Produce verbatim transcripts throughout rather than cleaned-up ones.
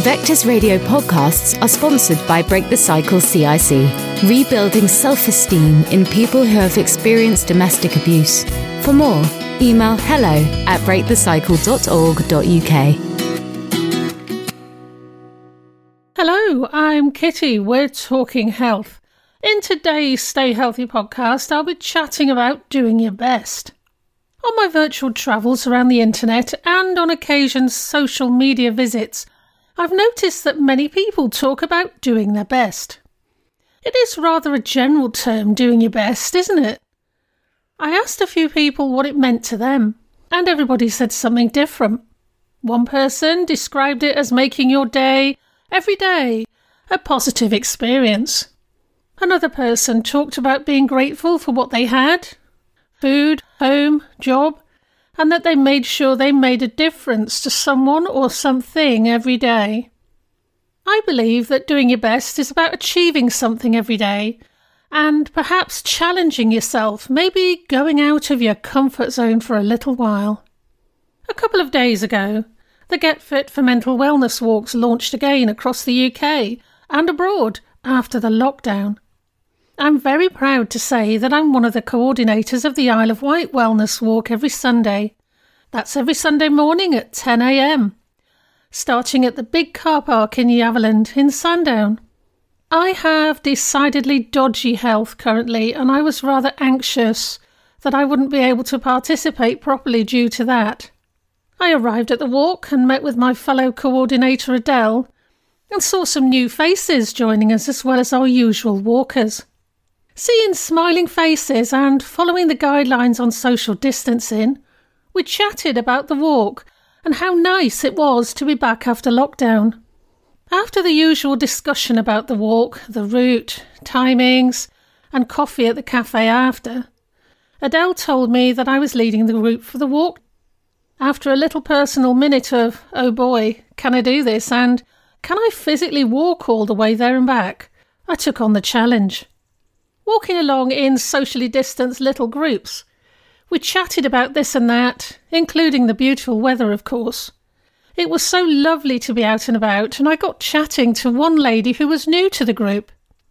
Vectors Radio podcasts are sponsored by Break the Cycle C I C, rebuilding self-esteem in people who have experienced domestic abuse. For more, email hello at break the cycle dot org dot U K. Hello, I'm Kitty. We're talking health. In today's Stay Healthy podcast, I'll be chatting about doing your best. On my virtual travels around the internet and on occasion social media visits, I've noticed that many people talk about doing their best. It is rather a general term, doing your best, isn't it? I asked a few people what it meant to them, and everybody said something different. One person described it as making your day, every day, a positive experience. Another person talked about being grateful for what they had, food, home, job, and that they made sure they made a difference to someone or something every day. I believe that doing your best is about achieving something every day and perhaps challenging yourself, maybe going out of your comfort zone for a little while. A couple of days ago, the Get Fit for Mental Wellness walks launched again across the U K and abroad after the lockdown. I'm very proud to say that I'm one of the coordinators of the Isle of Wight Wellness Walk every Sunday. That's every Sunday morning at ten a m, starting at the big car park in Yaverland in Sandown. I have decidedly dodgy health currently, and I was rather anxious that I wouldn't be able to participate properly due to that. I arrived at the walk and met with my fellow coordinator Adele and saw some new faces joining us as well as our usual walkers. Seeing smiling faces and following the guidelines on social distancing, we chatted about the walk and how nice it was to be back after lockdown. After the usual discussion about the walk, the route, timings, and coffee at the cafe after, Adele told me that I was leading the group for the walk. After a little personal minute of, oh boy, can I do this, and can I physically walk all the way there and back, I took on the challenge. Walking along in socially distanced little groups, we chatted about this and that, including the beautiful weather, of course. It was so lovely to be out and about, and I got chatting to one lady who was new to the group.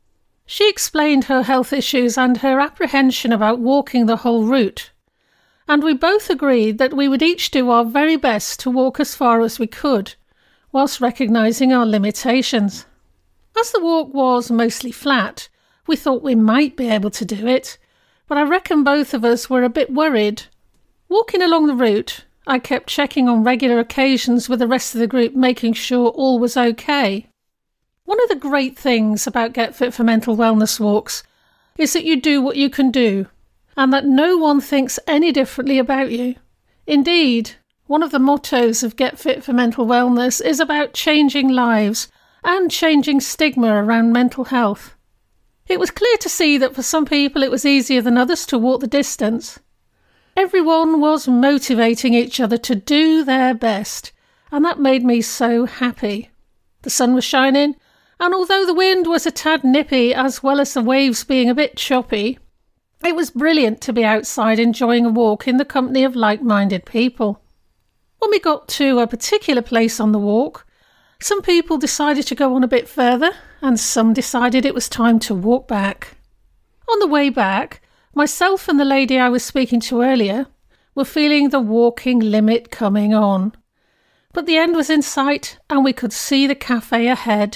She explained her health issues and her apprehension about walking the whole route, and we both agreed that we would each do our very best to walk as far as we could, whilst recognising our limitations. As the walk was mostly flat, we thought we might be able to do it, but I reckon both of us were a bit worried. Walking along the route, I kept checking on regular occasions with the rest of the group, making sure all was okay. One of the great things about Get Fit for Mental Wellness walks is that you do what you can do, and that no one thinks any differently about you. Indeed, one of the mottos of Get Fit for Mental Wellness is about changing lives and changing stigma around mental health. It was clear to see that for some people it was easier than others to walk the distance. Everyone was motivating each other to do their best, and that made me so happy. The sun was shining, and although the wind was a tad nippy as well as the waves being a bit choppy, it was brilliant to be outside enjoying a walk in the company of like-minded people. When we got to a particular place on the walk, some people decided to go on a bit further, and some decided it was time to walk back. On the way back, myself and the lady I was speaking to earlier were feeling the walking limit coming on. But the end was in sight, and we could see the cafe ahead.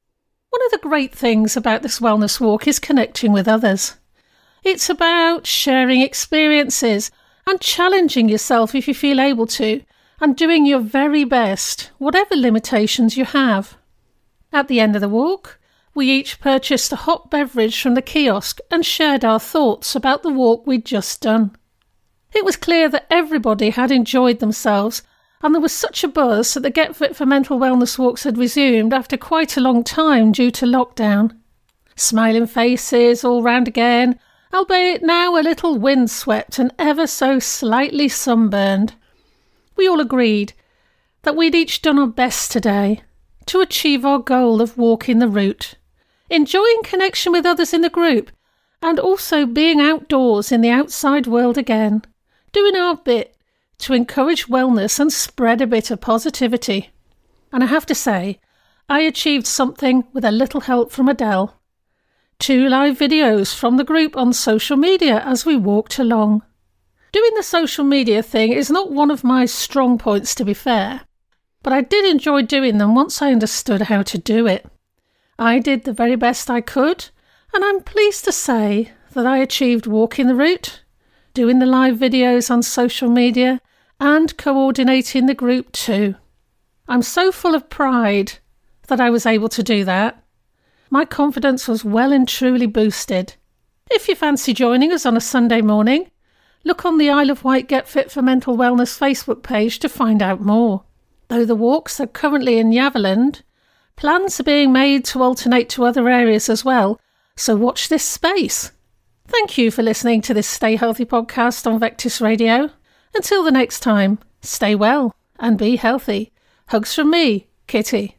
One of the great things about this wellness walk is connecting with others. It's about sharing experiences and challenging yourself if you feel able to, and doing your very best, whatever limitations you have. At the end of the walk, we each purchased a hot beverage from the kiosk and shared our thoughts about the walk we'd just done. It was clear that everybody had enjoyed themselves, and there was such a buzz that the Get Fit for Mental Wellness walks had resumed after quite a long time due to lockdown. Smiling faces all round again, albeit now a little windswept and ever so slightly sunburned. We all agreed that we'd each done our best today to achieve our goal of walking the route, enjoying connection with others in the group, and also being outdoors in the outside world again, doing our bit to encourage wellness and spread a bit of positivity. And I have to say, I achieved something with a little help from Adele. Two live videos from the group on social media as we walked along. Doing the social media thing is not one of my strong points, to be fair, but I did enjoy doing them once I understood how to do it. I did the very best I could, and I'm pleased to say that I achieved walking the route, doing the live videos on social media, and coordinating the group too. I'm so full of pride that I was able to do that. My confidence was well and truly boosted. If you fancy joining us on a Sunday morning, look on the Isle of Wight Get Fit for Mental Wellness Facebook page to find out more. Though the walks are currently in Yaverland, plans are being made to alternate to other areas as well, so watch this space. Thank you for listening to this Stay Healthy podcast on Vectis Radio. Until the next time, stay well and be healthy. Hugs from me, Kitty.